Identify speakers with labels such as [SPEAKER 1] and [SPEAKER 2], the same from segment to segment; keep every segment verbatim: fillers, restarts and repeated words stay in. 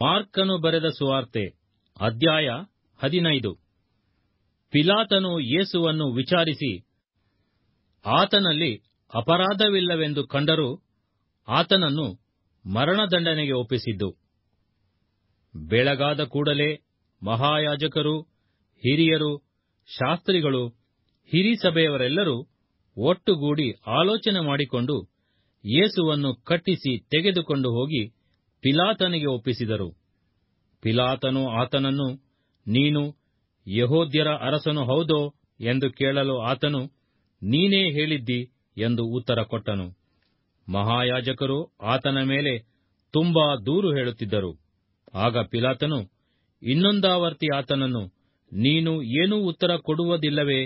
[SPEAKER 1] ಮಾರ್ಕನು ಬರೆದ ಸುವಾರ್ತೆ ಅಧ್ಯಾಯ ಹದಿನೈದು. ಪಿಲಾತನು ಯೇಸುವನ್ನು ವಿಚಾರಿಸಿ ಆತನಲ್ಲಿ ಅಪರಾಧವಿಲ್ಲವೆಂದು ಕಂಡರೂ ಆತನನ್ನು ಮರಣದಂಡನೆಗೆ ಒಪ್ಪಿಸಿದ್ದು. ಬೆಳಗಾದ ಕೂಡಲೇ ಮಹಾಯಾಜಕರು, ಹಿರಿಯರು, ಶಾಸ್ತ್ರಿಗಳು, ಹಿರೀಸಭೆಯವರೆಲ್ಲರೂ ಒಟ್ಟುಗೂಡಿ ಆಲೋಚನೆ ಮಾಡಿಕೊಂಡು ಯೇಸುವನ್ನು ಕಟ್ಟಿಸಿ ತೆಗೆದುಕೊಂಡು ಹೋಗಿ ಪಿಲಾತನಿಗೆ ಒಪ್ಪಿಸಿದರು. ಪಿಲಾತನು ಆತನನ್ನು, ನೀನು ಯೆಹೂದ್ಯರ ಅರಸನು ಹೌದೋ ಎಂದು ಕೇಳಲು ಆತನು, ನೀನೇ ಹೇಳಿದ್ದಿ ಎಂದು ಉತ್ತರ ಕೊಟ್ಟನು. ಮಹಾಯಾಜಕರು ಆತನ ಮೇಲೆ ತುಂಬಾ ದೂರು ಹೇಳುತ್ತಿದ್ದರು. ಆಗ ಪಿಲಾತನು ಇನ್ನೊಂದಾವರ್ತಿ ಆತನನ್ನು, ನೀನು ಏನೂ ಉತ್ತರ ಕೊಡುವುದಿಲ್ಲವೇ?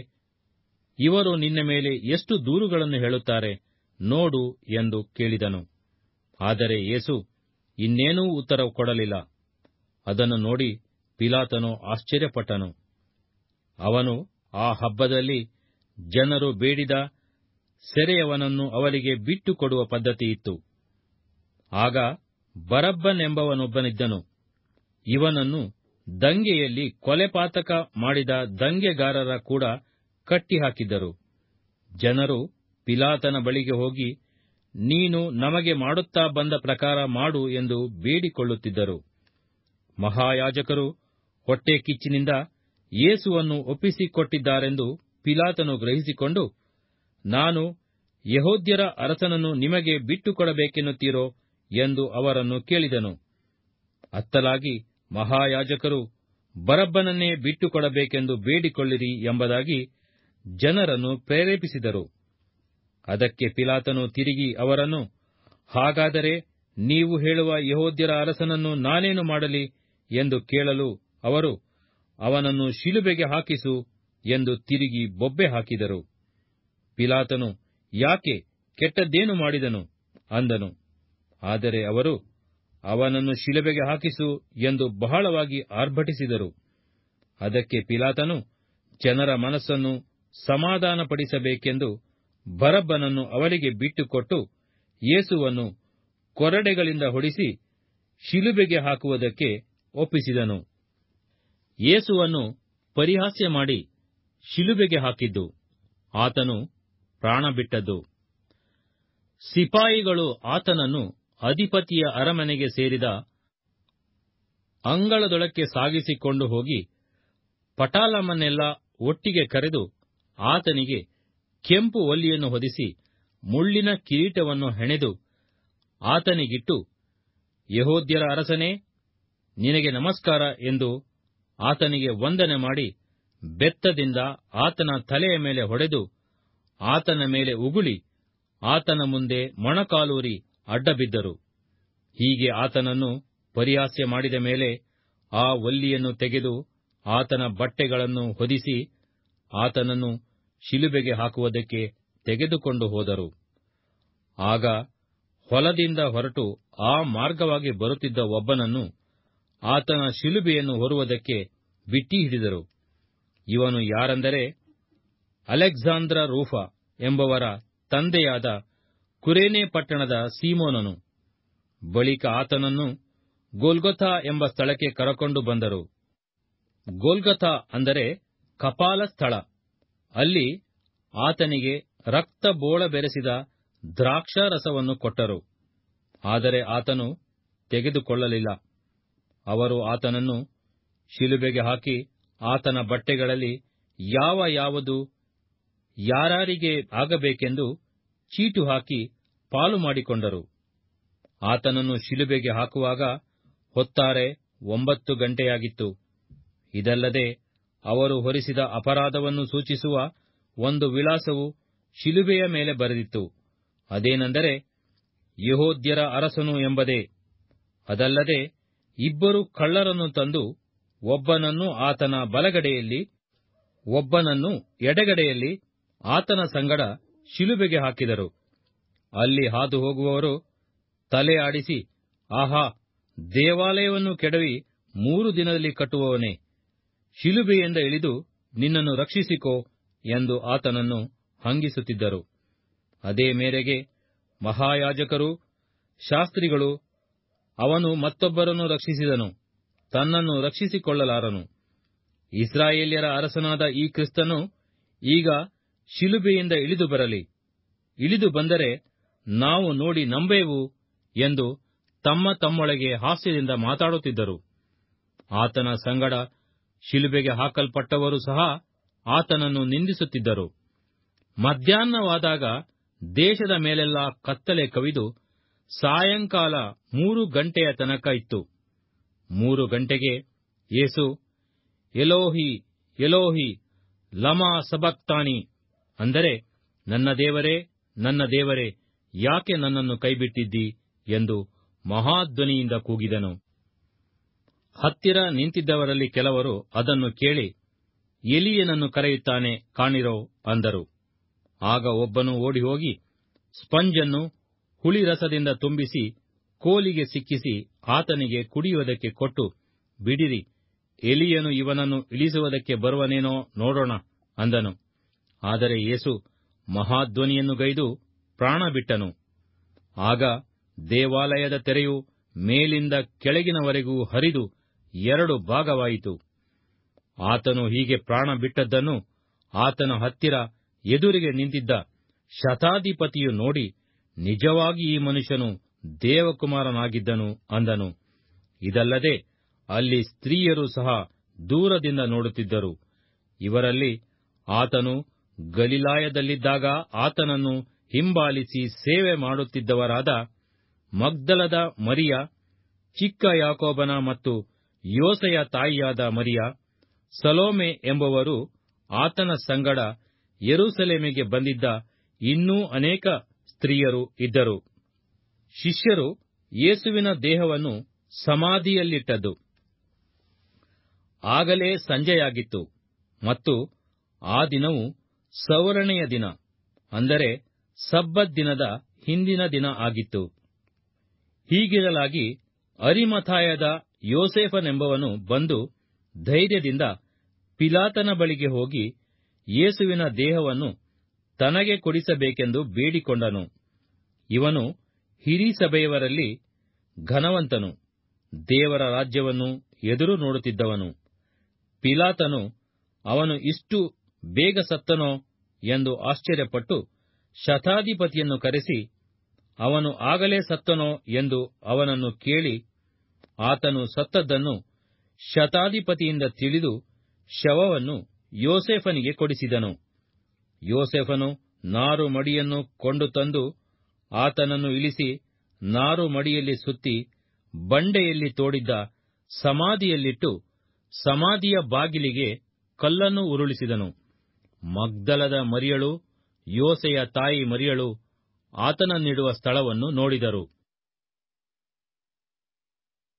[SPEAKER 1] ಇವರು ನಿನ್ನ ಮೇಲೆ ಎಷ್ಟು ದೂರುಗಳನ್ನು ಹೇಳುತ್ತಾರೆ ನೋಡು ಎಂದು ಕೇಳಿದನು. ಆದರೆ ಯೇಸು ಇನ್ನೇನೂ ಉತ್ತರ ಕೊಡಲಿಲ್ಲ. ಅದನ್ನು ನೋಡಿ ಪಿಲಾತನು ಆಶ್ಚರ್ಯಪಟ್ಟನು. ಅವನು ಆ ಹಬ್ಬದಲ್ಲಿ ಜನರು ಬೇಡಿದ ಸೆರೆಯವನನ್ನು ಅವರಿಗೆ ಬಿಟ್ಟು ಕೊಡುವ ಪದ್ಧತಿಯಿತ್ತು. ಆಗ ಬರಬ್ಬನೆಂಬವನೊಬ್ಬನಿದ್ದನು. ಇವನನ್ನು ದಂಗೆಯಲ್ಲಿ ಕೊಲೆಪಾತಕ ಮಾಡಿದ ದಂಗೆಗಾರರ ಕೂಡ ಕಟ್ಟಿಹಾಕಿದ್ದರು. ಜನರು ಪಿಲಾತನ ಬಳಿಗೆ ಹೋಗಿ, ನೀನು ನಮಗೆ ಮಾಡುತ್ತಾ ಬಂದ ಪ್ರಕಾರ ಮಾಡು ಎಂದು ಬೇಡಿಕೊಳ್ಳುತ್ತಿದ್ದರು. ಮಹಾಯಾಜಕರು ಹೊಟ್ಟೆ ಕಿಚ್ಚಿನಿಂದ ಯೇಸುವನ್ನು ಒಪ್ಪಿಸಿಕೊಟ್ಟಿದ್ದಾರೆಂದು ಪಿಲಾತನು ಗ್ರಹಿಸಿಕೊಂಡು, ನಾನು ಯೆಹೂದ್ಯರ ಅರಸನನ್ನು ನಿಮಗೆ ಬಿಟ್ಟುಕೊಡಬೇಕೆನ್ನುತ್ತೀರೋ ಎಂದು ಅವರನ್ನು ಕೇಳಿದನು. ಅತ್ತಲಾಗಿ ಮಹಾಯಾಜಕರು ಬರಬ್ಬನನ್ನೇ ಬಿಟ್ಟುಕೊಡಬೇಕೆಂದು ಬೇಡಿಕೊಳ್ಳಿರಿ ಎಂಬುದಾಗಿ ಜನರನ್ನು ಪ್ರೇರೇಪಿಸಿದರು. ಅದಕ್ಕೆ ಪಿಲಾತನು ತಿರುಗಿ ಅವರನ್ನು, ಹಾಗಾದರೆ ನೀವು ಹೇಳುವ ಯೆಹೂದ್ಯರ ಅರಸನನ್ನು ನಾನೇನು ಮಾಡಲಿ ಎಂದು ಕೇಳಲು ಅವರು, ಅವನನ್ನು ಶಿಲುಬೆಗೆ ಹಾಕಿಸು ಎಂದು ತಿರುಗಿ ಬೊಬ್ಬೆ ಹಾಕಿದರು. ಪಿಲಾತನು, ಯಾಕೆ, ಕೆಟ್ಟದ್ದೇನು ಮಾಡಿದನು ಅಂದನು. ಆದರೆ ಅವರು, ಅವನನ್ನು ಶಿಲುಬೆಗೆ ಹಾಕಿಸು ಎಂದು ಬಹಳವಾಗಿ ಆರ್ಭಟಿಸಿದರು. ಅದಕ್ಕೆ ಪಿಲಾತನು ಜನರ ಮನಸ್ಸನ್ನು ಸಮಾಧಾನಪಡಿಸಬೇಕೆಂದು ಬರಬ್ಬನನ್ನು ಅವರಿಗೆ ಬಿಟ್ಟುಕೊಟ್ಟು ಯೇಸುವನ್ನು ಕೊರಡೆಗಳಿಂದ ಹೊಡಿಸಿ ಶಿಲುಬೆಗೆ ಹಾಕುವುದಕ್ಕೆ ಒಪ್ಪಿಸಿದನು. ಯೇಸುವನ್ನು ಪರಿಹಾಸ್ಯ ಮಾಡಿ ಶಿಲುಬೆಗೆ ಹಾಕಿದ್ದು, ಆತನು ಪ್ರಾಣ ಬಿಟ್ಟದ್ದು. ಸಿಪಾಯಿಗಳು ಆತನನ್ನು ಅಧಿಪತಿಯ ಅರಮನೆಗೆ ಸೇರಿದ ಅಂಗಳದೊಳಕ್ಕೆ ಸಾಗಿಸಿಕೊಂಡು ಹೋಗಿ ಪಟಾಲಮನ್ನೆಲ್ಲ ಒಟ್ಟಿಗೆ ಕರೆದು ಆತನಿಗೆ ಕೆಂಪು ಒಲ್ಲಿಯನ್ನು ಹೊದಿಸಿ ಮುಳ್ಳಿನ ಕಿರೀಟವನ್ನು ಹೆಣೆದು ಆತನಿಗಿಟ್ಟು, ಯೆಹೂದ್ಯರ ಅರಸನೇ, ನಿನಗೆ ನಮಸ್ಕಾರ ಎಂದು ಆತನಿಗೆ ವಂದನೆ ಮಾಡಿ ಬೆತ್ತದಿಂದ ಆತನ ತಲೆಯ ಮೇಲೆ ಹೊಡೆದು ಆತನ ಮೇಲೆ ಉಗುಳಿ ಆತನ ಮುಂದೆ ಮೊಣಕಾಲೂರಿ ಅಡ್ಡಬಿದ್ದರು. ಹೀಗೆ ಆತನನ್ನು ಪರಿಹಾಸ್ಯ ಮಾಡಿದ ಮೇಲೆ ಆ ಒಲ್ಲಿಯನ್ನು ತೆಗೆದು ಆತನ ಬಟ್ಟೆಗಳನ್ನು ಹೊದಿಸಿ ಆತನನ್ನು ಶಿಲುಬೆಗೆ ಹಾಕುವುದಕ್ಕೆ ತೆಗೆದುಕೊಂಡು ಹೋದರು. ಆಗ ಹೊಲದಿಂದ ಹೊರಟು ಆ ಮಾರ್ಗವಾಗಿ ಬರುತ್ತಿದ್ದ ಒಬ್ಬನನ್ನು ಆತನ ಶಿಲುಬೆಯನ್ನು ಹೊರುವುದಕ್ಕೆ ಬಿಟ್ಟಿ ಹಿಡಿದರು. ಇವನು ಯಾರೆಂದರೆ, ಅಲೆಕ್ಸಾಂದ್ರ ರೂಫ ಎಂಬವರ ತಂದೆಯಾದ ಕುರೇನೆ ಪಟ್ಟಣದ ಸೀಮೋನನು. ಬಳಿಕ ಆತನನ್ನು ಗೊಲ್ಗೊಥಾ ಎಂಬ ಸ್ಥಳಕ್ಕೆ ಕರಕೊಂಡು ಬಂದರು. ಗೊಲ್ಗೊಥಾ ಅಂದರೆ ಕಪಾಲ ಸ್ಥಳ. ಅಲ್ಲಿ ಆತನಿಗೆ ರಕ್ತಬೋಳ ಬೆರೆಸಿದ ದ್ರಾಕ್ಷಾರಸವನ್ನು ಕೊಟ್ಟರು. ಆದರೆ ಆತನು ತೆಗೆದುಕೊಳ್ಳಲಿಲ್ಲ. ಅವರು ಆತನನ್ನು ಶಿಲುಬೆಗೆ ಹಾಕಿ ಆತನ ಬಟ್ಟೆಗಳಲ್ಲಿ ಯಾವ ಯಾವುದು ಯಾರಾರಿಗೆ ಆಗಬೇಕೆಂದು ಚೀಟು ಹಾಕಿ ಪಾಲು ಮಾಡಿಕೊಂಡರು. ಆತನನ್ನು ಶಿಲುಬೆಗೆ ಹಾಕುವಾಗ ಹೊತ್ತಾರೆ ಒಂಬತ್ತು ಗಂಟೆಯಾಗಿತ್ತು. ಇದಲ್ಲದೆ ಅವರು ಹೊರಿಸಿದ ಅಪರಾಧವನ್ನು ಸೂಚಿಸುವ ಒಂದು ವಿಳಾಸವು ಶಿಲುಬೆಯ ಮೇಲೆ ಬರೆದಿತ್ತು. ಅದೇನೆಂದರೆ, ಯೆಹೂದ್ಯರ ಅರಸನು ಎಂಬುದೇ. ಅದಲ್ಲದೆ ಇಬ್ಬರು ಕಳ್ಳರನ್ನು ತಂದು ಒಬ್ಬನನ್ನು ಆತನ ಬಲಗಡೆಯಲ್ಲಿ ಒಬ್ಬನನ್ನು ಎಡಗಡೆಯಲ್ಲಿ ಆತನ ಸಂಗಡ ಶಿಲುಬೆಗೆ ಹಾಕಿದರು. ಅಲ್ಲಿ ಹಾದು ಹೋಗುವವರು ತಲೆ ಆಡಿಸಿ, ಆಹಾ, ದೇವಾಲಯವನ್ನು ಕೆಡವಿ ಮೂರು ದಿನದಲ್ಲಿ ಕಟ್ಟುವವನೇ, ಶಿಲುಬೆಯಿಂದ ಇಳಿದು ನಿನ್ನನ್ನು ರಕ್ಷಿಸಿಕೋ ಎಂದು ಆತನನ್ನು ಹಂಗಿಸುತ್ತಿದ್ದರು. ಅದೇ ಮೇರೆಗೆ ಮಹಾಯಾಜಕರು, ಶಾಸ್ತ್ರಿಗಳು ಅವನು ಮತ್ತೊಬ್ಬರನ್ನು ರಕ್ಷಿಸಿದನು, ತನ್ನನ್ನು ರಕ್ಷಿಸಿಕೊಳ್ಳಲಾರನು. ಇಸ್ರಾಯೇಲ್ಯರ ಅರಸನಾದ ಈ ಕ್ರಿಸ್ತನು ಈಗ ಶಿಲುಬೆಯಿಂದ ಇಳಿದು ಬರಲಿ, ಇಳಿದು ಬಂದರೆ ನಾವು ನೋಡಿ ನಂಬೇವು ಎಂದು ತಮ್ಮ ತಮ್ಮೊಳಗೆ ಹಾಸ್ಯದಿಂದ ಮಾತಾಡುತ್ತಿದ್ದರು. ಆತನ ಸಂಗಡ ಶಿಲುಬೆಗೆ ಹಾಕಲ್ಪಟ್ಟವರು ಸಹ ಆತನನ್ನು ನಿಂದಿಸುತ್ತಿದ್ದರು. ಮಧ್ಯಾಹ್ನವಾದಾಗ ದೇಶದ ಮೇಲೆಲ್ಲ ಕತ್ತಲೆ ಕವಿದು ಸಾಯಂಕಾಲ ಮೂರು ಗಂಟೆಯ ತನಕ ಇತ್ತು. ಮೂರು ಗಂಟೆಗೆ ಯೇಸು, ಎಲೋಹಿ ಎಲೋಹಿ ಲಮಾ ಸಬಕ್ತಾನಿ, ಅಂದರೆ ನನ್ನ ದೇವರೇ, ನನ್ನ ದೇವರೇ, ಯಾಕೆ ನನ್ನನ್ನು ಕೈಬಿಟ್ಟಿದ್ದೀ ಎಂದು ಮಹಾಧ್ವನಿಯಿಂದ ಕೂಗಿದನು. ಹತ್ತಿರ ನಿಂತಿದ್ದವರಲ್ಲಿ ಕೆಲವರು ಅದನ್ನು ಕೇಳಿ, ಎಲೀಯನನ್ನು ಕರೆಯುತ್ತಾನೆ ಕಾಣಿರೋ ಅಂದರು. ಆಗ ಒಬ್ಬನು ಓಡಿಹೋಗಿ ಸ್ಪಂಜನ್ನು ಹುಳಿರಸದಿಂದ ತುಂಬಿಸಿ ಕೋಲಿಗೆ ಸಿಕ್ಕಿಸಿ ಆತನಿಗೆ ಕುಡಿಯುವುದಕ್ಕೆ ಕೊಟ್ಟು, ಬಿಡಿರಿ, ಎಲೀಯನು ಇವನನ್ನು ಇಳಿಸುವುದಕ್ಕೆ ಬರುವನೇನೋ ನೋಡೋಣ ಅಂದನು. ಆದರೆ ಯೇಸು ಮಹಾಧ್ವನಿಯನ್ನು ಗೈದು ಪ್ರಾಣ ಬಿಟ್ಟನು. ಆಗ ದೇವಾಲಯದ ತೆರೆಯು ಮೇಲಿಂದ ಕೆಳಗಿನವರೆಗೂ ಹರಿದು ಎರಡು ಭಾಗವಾಯಿತು. ಆತನು ಹೀಗೆ ಪ್ರಾಣ ಬಿಟ್ಟದ್ದನ್ನು ಆತನ ಹತ್ತಿರ ಎದುರಿಗೆ ನಿಂತಿದ್ದ ಶತಾಧಿಪತಿಯು ನೋಡಿ, ನಿಜವಾಗಿ ಈ ಮನುಷ್ಯನು ದೇವಕುಮಾರನಾಗಿದ್ದನು ಅಂದನು. ಇದಲ್ಲದೆ ಅಲ್ಲಿ ಸ್ತ್ರೀಯರು ಸಹ ದೂರದಿಂದ ನೋಡುತ್ತಿದ್ದರು. ಇವರಲ್ಲಿ ಆತನು ಗಲಿಲಾಯದಲ್ಲಿದ್ದಾಗ ಆತನನ್ನು ಹಿಂಬಾಲಿಸಿ ಸೇವೆ ಮಾಡುತ್ತಿದ್ದವರಾದ ಮಗ್ದಲದ ಮರಿಯ, ಚಿಕ್ಕ ಯಾಕೋಬನ ಮತ್ತು ಯೋಸೆಯ ತಾಯಿಯಾದ ಮರಿಯ, ಸಲೋಮೆ ಎಂಬುವರು ಆತನ ಸಂಗಡ ಯೆರೂಸಲೇಮಿಗೆ ಬಂದಿದ್ದ ಇನ್ನೂ ಅನೇಕ ಸ್ತ್ರೀಯರು ಇದ್ದರು. ಶಿಷ್ಯರು ಯೇಸುವಿನ ದೇಹವನ್ನು ಸಮಾಧಿಯಲ್ಲಿಟ್ಟದ್ದು. ಆಗಲೇ ಸಂಜೆಯಾಗಿತ್ತು ಮತ್ತು ಆ ದಿನವು ಸವರಣೆಯ ದಿನ, ಅಂದರೆ ಸಬ್ಬತ್ ದಿನದ ಹಿಂದಿನ ದಿನ ಆಗಿತ್ತು. ಹೀಗಿರಲಾಗಿ ಅರಿಮಥಾಯದ ಯೋಸೇಫನೆಂಬವನು ಬಂದು ಧೈರ್ಯದಿಂದ ಪಿಲಾತನ ಬಳಿಗೆ ಹೋಗಿ ಯೇಸುವಿನ ದೇಹವನ್ನು ತನಗೆ ಕೊಡಿಸಬೇಕೆಂದು ಬೇಡಿಕೊಂಡನು. ಇವನು ಹಿರೀಸಭೆಯವರಲ್ಲಿ ಘನವಂತನು, ದೇವರ ರಾಜ್ಯವನ್ನು ಎದುರು ನೋಡುತ್ತಿದ್ದವನು. ಪಿಲಾತನು ಅವನು ಇಷ್ಟು ಬೇಗ ಸತ್ತನೋ ಎಂದು ಆಶ್ಚರ್ಯಪಟ್ಟು ಶತಾಧಿಪತಿಯನ್ನು ಕರೆಸಿ, ಅವನು ಆಗಲೇ ಸತ್ತನೋ ಎಂದು ಅವನನ್ನು ಕೇಳಿ, ಆತನು ಸತ್ತದ್ದನ್ನು ಶತಾಧಿಪತಿಯಿಂದ ತಿಳಿದು ಶವವನ್ನು ಯೋಸೇಫನಿಗೆ ಕೊಡಿಸಿದನು. ಯೋಸೇಫನು ನಾರು ಮಡಿಯನ್ನು ಕೊಂಡು ತಂದು ಆತನನ್ನು ಇಳಿಸಿ ನಾರು ಮಡಿಯಲ್ಲಿ ಸುತ್ತಿ ಬಂಡೆಯಲ್ಲಿ ತೋಡಿದ್ದ ಸಮಾಧಿಯಲ್ಲಿಟ್ಟು ಸಮಾಧಿಯ ಬಾಗಿಲಿಗೆ ಕಲ್ಲನ್ನು ಉರುಳಿಸಿದನು. ಮಗ್ದಲದ ಮರಿಯಳು ಯೋಸೆಯ ತಾಯಿ ಮರಿಯಳು ಆತನನ್ನಿಡುವ ಸ್ಥಳವನ್ನು ನೋಡಿದರು.